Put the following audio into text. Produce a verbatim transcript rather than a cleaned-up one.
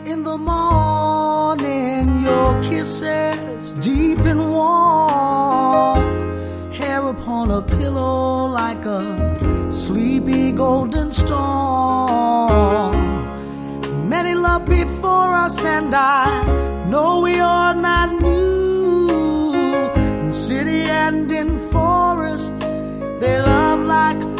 In the morning, your kisses deep and warm, hair upon a pillow like a sleepy golden storm. Many loved before us, and I know we are not new. In city and in forest, they love like